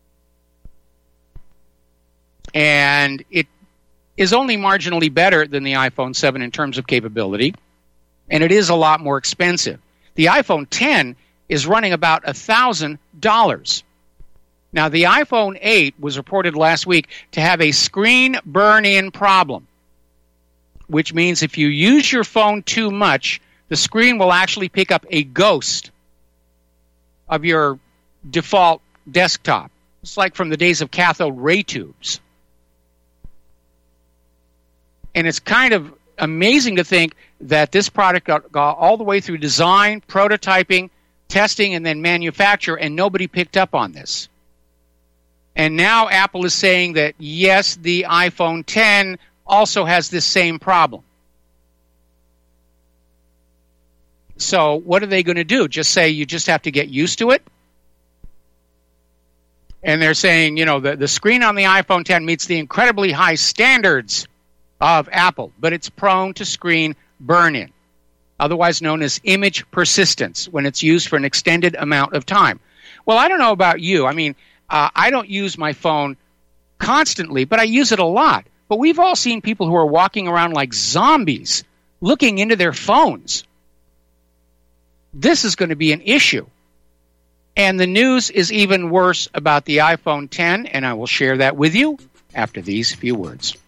And it is only marginally better than the iPhone 7 in terms of capability, and it is a lot more expensive. The iPhone 10 is running about $1,000. Now, the iPhone 8 was reported last week to have a screen burn-in problem, which means if you use your phone too much, the screen will actually pick up a ghost of your default desktop. It's like from the days of cathode ray tubes. And it's kind of amazing to think that this product got all the way through design, prototyping, testing, and then manufacture, and nobody picked up on this. And now Apple is saying that, yes, the iPhone X also has this same problem. So what are they going to do? Just say you just have to get used to it? And they're saying, the screen on the iPhone X meets the incredibly high standards of Apple, but it's prone to screen burn-in, otherwise known as image persistence, when it's used for an extended amount of time. Well, I don't know about you. I mean, I don't use my phone constantly, but I use it a lot. But we've all seen people who are walking around like zombies, looking into their phones. This is going to be an issue. And the news is even worse about the iPhone X, and I will share that with you after these few words.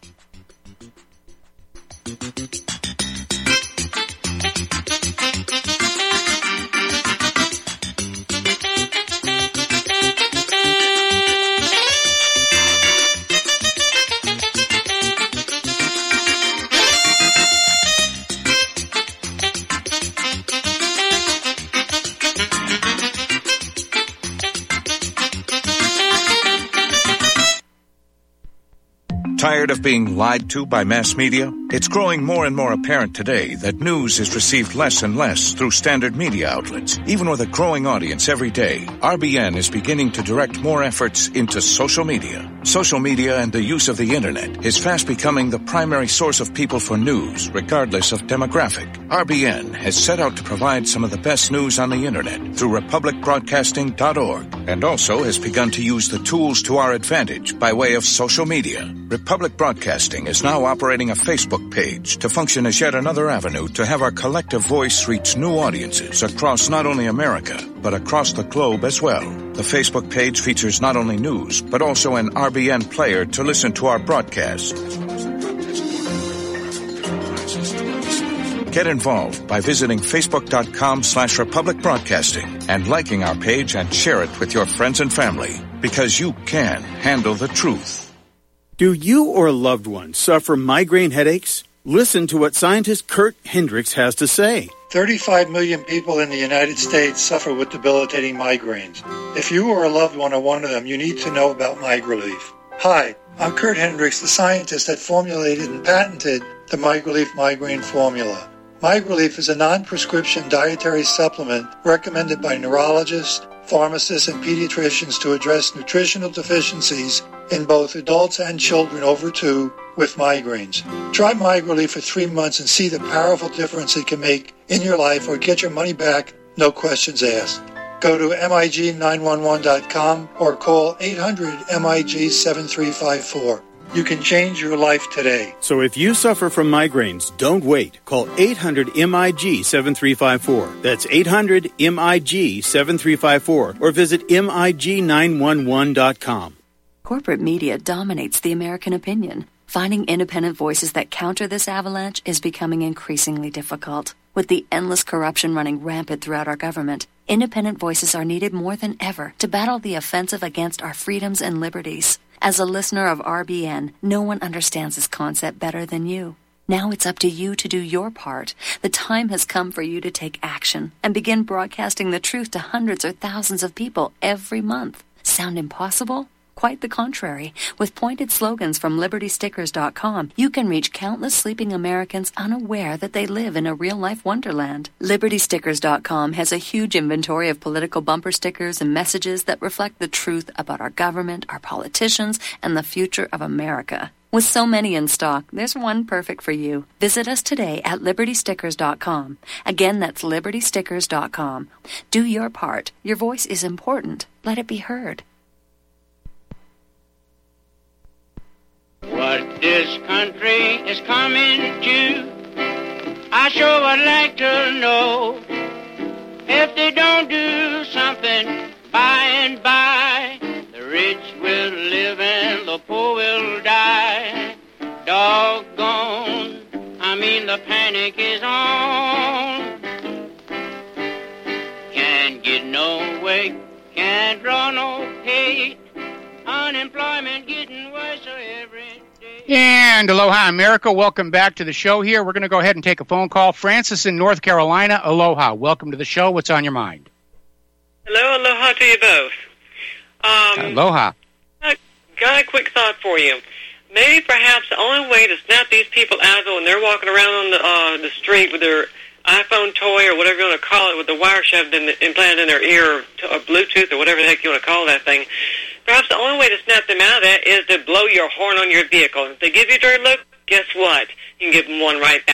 Tired of being lied to by mass media? It's growing more and more apparent today that news is received less and less through standard media outlets. Even with a growing audience every day, RBN is beginning to direct more efforts into social media. Social media and the use of the internet is fast becoming the primary source of people for news, regardless of demographic. RBN has set out to provide some of the best news on the internet through republicbroadcasting.org, and also has begun to use the tools to our advantage by way of social media. Republic Broadcasting is now operating a Facebook page to function as yet another avenue to have our collective voice reach new audiences across not only America, but across the globe as well. The Facebook page features not only news, but also an RBN player to listen to our broadcast. Get involved by visiting facebook.com/Republic Broadcasting and liking our page and share it with your friends and family, because you can handle the truth. Do you or a loved one suffer migraine headaches? Listen to what scientist Kurt Hendricks has to say. 35 million people in the United States suffer with debilitating migraines. If you or a loved one are one of them, you need to know about MigraLief. Hi, I'm Kurt Hendricks, the scientist that formulated and patented the MigraLief migraine formula. MigraLief is a non-prescription dietary supplement recommended by neurologists, pharmacists, and pediatricians to address nutritional deficiencies in both adults and children over 2 with migraines. Try MigraLief for 3 months and see the powerful difference it can make in your life, or get your money back, no questions asked. Go to MIG911.com or call 800-MIG-7354. You can change your life today. So if you suffer from migraines, don't wait. Call 800-MIG-7354. That's 800-MIG-7354. Or visit MIG911.com. Corporate media dominates the American opinion. Finding independent voices that counter this avalanche is becoming increasingly difficult. With the endless corruption running rampant throughout our government, independent voices are needed more than ever to battle the offensive against our freedoms and liberties. As a listener of RBN, no one understands this concept better than you. Now it's up to you to do your part. The time has come for you to take action and begin broadcasting the truth to hundreds or thousands of people every month. Sound impossible? Quite the contrary. With pointed slogans from LibertyStickers.com, you can reach countless sleeping Americans unaware that they live in a real-life wonderland. LibertyStickers.com has a huge inventory of political bumper stickers and messages that reflect the truth about our government, our politicians, and the future of America. With so many in stock, there's one perfect for you. Visit us today at LibertyStickers.com. Again, that's LibertyStickers.com. Do your part. Your voice is important. Let it be heard. What this country is coming to, I sure would like to know. If they don't do something by and by, the the panic is on. Can't get no work, can't draw no pay. Unemployment getting worse every day. And aloha, America. Welcome back to the show here. We're going to go ahead and take a phone call. Francis in North Carolina. Aloha. Welcome to the show. What's on your mind? Hello, aloha to you both. Aloha. Got a quick thought for you. Maybe perhaps the only way to snap these people out of it when they're walking around on the street with their iPhone toy or whatever you want to call it, with the wire shoved implanted in their ear, or Bluetooth or whatever the heck you want to call that thing. Perhaps the only way to snap them out of that is to blow your horn on your vehicle. If they give you a dirty look, guess what? You can give them one right back.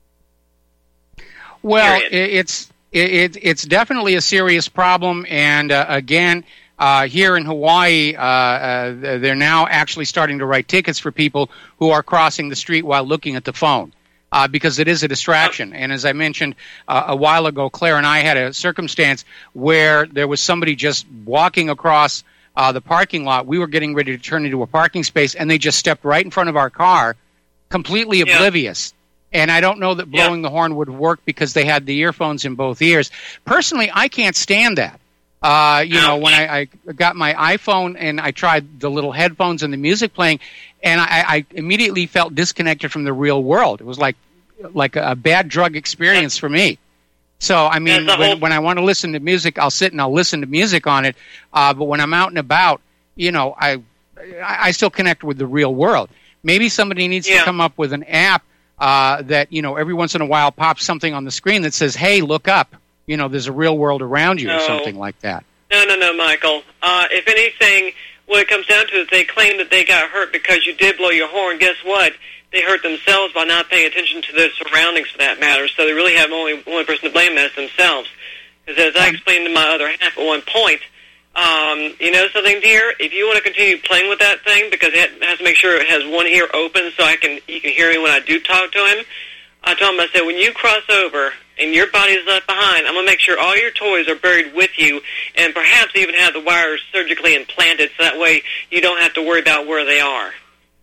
Well, it's definitely a serious problem, and again, here in Hawaii, they're now actually starting to write tickets for people who are crossing the street while looking at the phone, because it is a distraction. And as I mentioned a while ago, Claire and I had a circumstance where there was somebody just walking across the parking lot. We were getting ready to turn into a parking space, and they just stepped right in front of our car, completely oblivious. And I don't know that blowing the horn would work because they had the earphones in both ears. Personally, I can't stand that. You know, when I got my iPhone and I tried the little headphones and the music playing, and I immediately felt disconnected from the real world. It was like a bad drug experience for me. So, I mean, when I want to listen to music, I'll sit and I'll listen to music on it. But when I'm out and about, you know, I still connect with the real world. Maybe somebody needs to come up with an app that, you know, every once in a while pops something on the screen that says, hey, look up. You know, there's a real world around you or something like that. No, Michael. If anything, what it comes down to is they claim that they got hurt because you did blow your horn. Guess what? They hurt themselves by not paying attention to their surroundings, for that matter. So they really have only person to blame, as themselves. Because as I explained to my other half at one point, you know something, dear? If you want to continue playing with that thing, because it has to make sure it has one ear open so he can hear me when I do talk to him, I told him, I said, when you cross over and your body's left behind, I'm going to make sure all your toys are buried with you and perhaps even have the wires surgically implanted so that way you don't have to worry about where they are.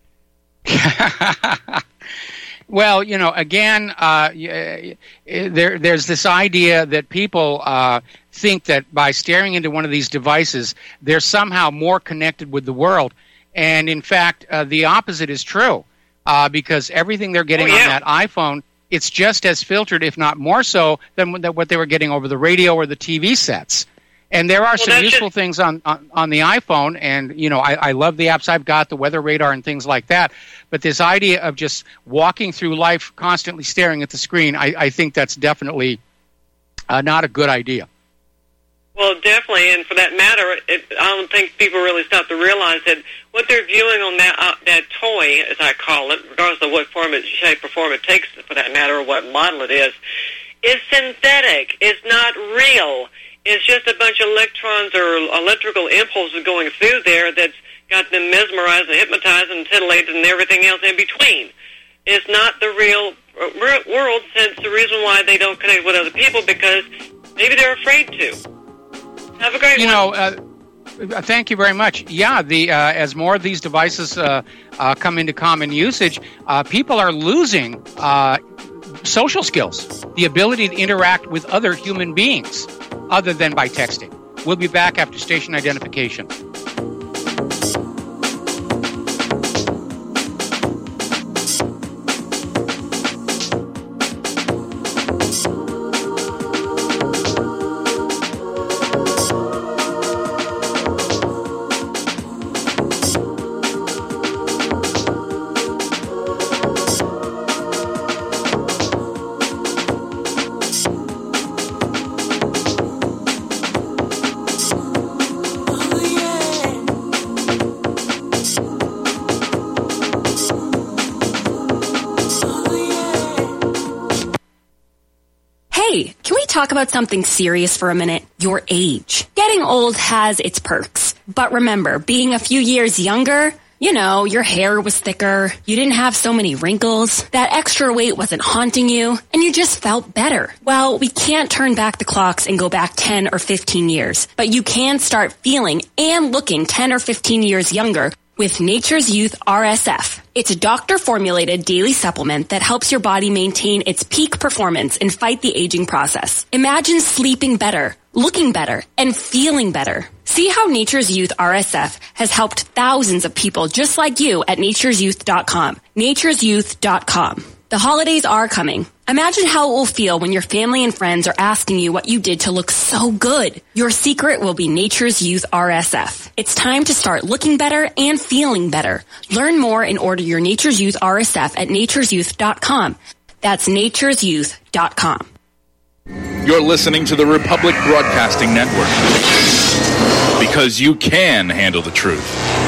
Well, you know, again, there's this idea that people think that by staring into one of these devices, they're somehow more connected with the world. And, in fact, the opposite is true. Because everything they're getting on that iPhone, it's just as filtered, if not more so, than what they were getting over the radio or the TV sets. And there are some useful things on the iPhone, and, you know, I love the apps I've got, the weather radar and things like that. But this idea of just walking through life constantly staring at the screen, I think that's definitely not a good idea. Well, definitely, and for that matter, I don't think people really stop to realize that what they're viewing on that toy, as I call it, regardless of what shape or form it takes, for that matter, or what model it is synthetic. It's not real. It's just a bunch of electrons or electrical impulses going through there that's got them mesmerized and hypnotized and titillated and everything else in between. It's not the real world, since the reason why they don't connect with other people, because maybe they're afraid to. Have a great one. Thank you very much. Yeah, as more of these devices come into common usage, people are losing social skills, the ability to interact with other human beings other than by texting. We'll be back after station identification. Talk about something serious for a minute. Your age. Getting old has its perks. But remember, being a few years younger, you know, your hair was thicker, you didn't have so many wrinkles, that extra weight wasn't haunting you, and you just felt better. Well, we can't turn back the clocks and go back 10 or 15 years, but you can start feeling and looking 10 or 15 years younger with Nature's Youth RSF. It's a doctor-formulated daily supplement that helps your body maintain its peak performance and fight the aging process. Imagine sleeping better, looking better, and feeling better. See how Nature's Youth RSF has helped thousands of people just like you at nature'syouth.com. nature'syouth.com. The holidays are coming. Imagine how it will feel when your family and friends are asking you what you did to look so good. Your secret will be Nature's Youth RSF. It's time to start looking better and feeling better. Learn more and order your Nature's Youth RSF at nature'syouth.com. That's nature'syouth.com. You're listening to the Republic Broadcasting Network. Because you can handle the truth.